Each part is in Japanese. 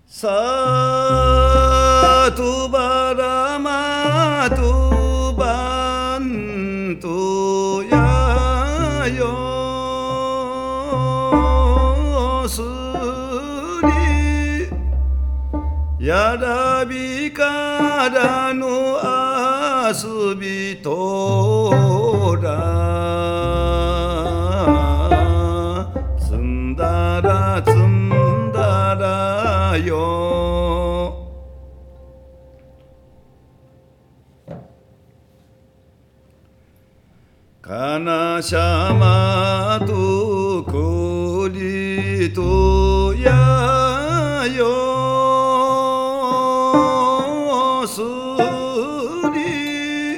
Satu bara matu bantu ya yo suri yada bika no asubi tora tsundara tsundara yo Kana shama tu kuli tu ya yo suri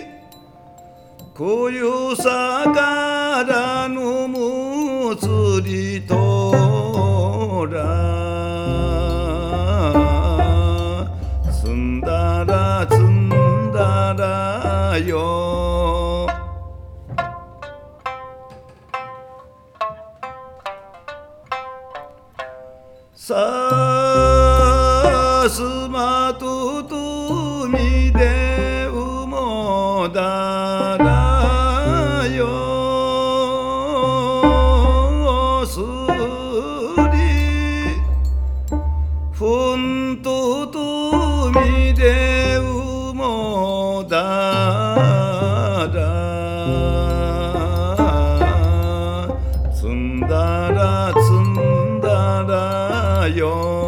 koyu sakara no mutsuri tora tsundara tsundara yoさすまととみでうもだらよすりふんととみでうもだらつんだらつんだらよ